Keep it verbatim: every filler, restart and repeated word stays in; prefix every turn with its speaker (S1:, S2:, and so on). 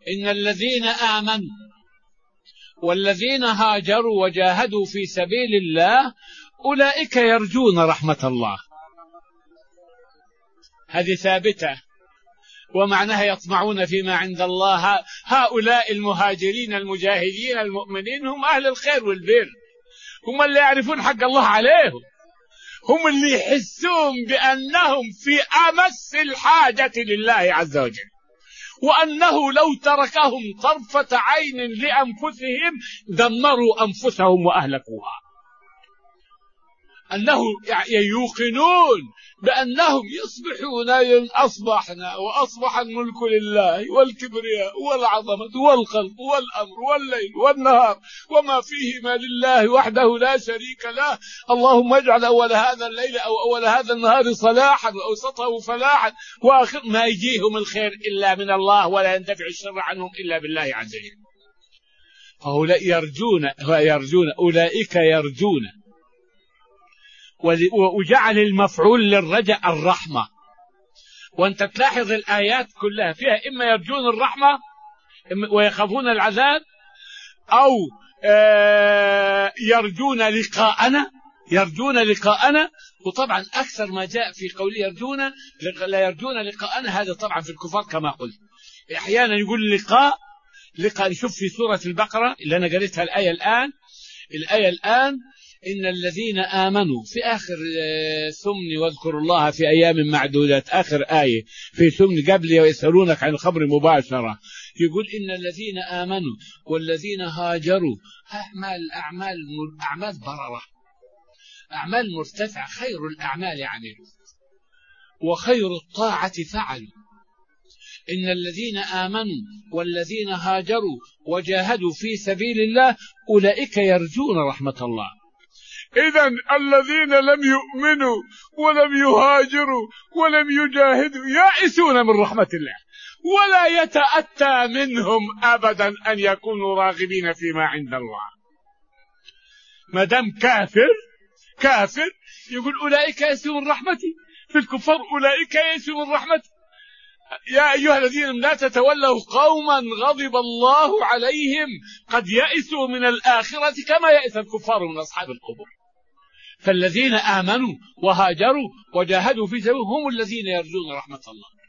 S1: إن الذين آمنوا والذين هاجروا وجاهدوا في سبيل الله أولئك يرجون رحمة الله. هذه ثابتة، ومعناها يطمعون فيما عند الله. هؤلاء المهاجرين المجاهدين المؤمنين هم أهل الخير والبر، هم اللي يعرفون حق الله عليهم، هم اللي يحسون بأنهم في أمس الحاجة لله عز وجل، وأنه لو تركهم طرفة عين لأنفسهم دمروا أنفسهم وأهلكوها. أنه يوقنون بأنهم يصبحون أصبحنا وأصبح الملك لله والكبرياء والعظمة والخلق والأمر والليل والنهار وما فيهما لله وحده لا شريك له. اللهم اجعل أول هذا الليل أو أول هذا النهار صلاحا وأوسطه فلاحا وآخر ما يجيهم الخير إلا من الله ولا يندفع الشر عنهم إلا بالله عز وجل. فهؤلاء يرجون ويرجون أولئك يرجون، وجعل المفعول للرجاء الرحمة. وانت تلاحظ الآيات كلها فيها إما يرجون الرحمة ويخافون العذاب، أو يرجون لقاءنا يرجون لقاءنا. وطبعا أكثر ما جاء في قول يرجون لا يرجون لقاءنا هذا طبعا في الكفار كما قلت. أحيانا يقول لقاء لقاء نشوف في سورة البقرة اللي أنا قريتها الآية الآن الآية الآن إن الذين آمنوا في آخر ثمن واذكروا الله في أيام معدودات، آخر آية في ثمن قبل ويسألونك عن الخبر مباشرة، يقول إن الذين آمنوا والذين هاجروا أعمال أعمال أعمال بررة، أعمال مرتفعة، خير الأعمال يعني وخير الطاعة فعلوا. إن الذين آمنوا والذين هاجروا وجاهدوا في سبيل الله أولئك يرجون رحمة الله. إذن الذين لم يؤمنوا ولم يهاجروا ولم يجاهدوا يائسون من رحمة الله، ولا يتأتى منهم أبدا أن يكونوا راغبين فيما عند الله. ما دام كافر كافر يقول أولئك يائسون من رحمتي، في الكفار أولئك يائسون من رحمتي. يا أيها الذين لا تتولوا قوما غضب الله عليهم قد يئسوا من الآخرة كما يئس الكفار من أصحاب القبور. فالذين آمنوا وهاجروا وجاهدوا في سبيله هم الذين يرجون رحمة الله.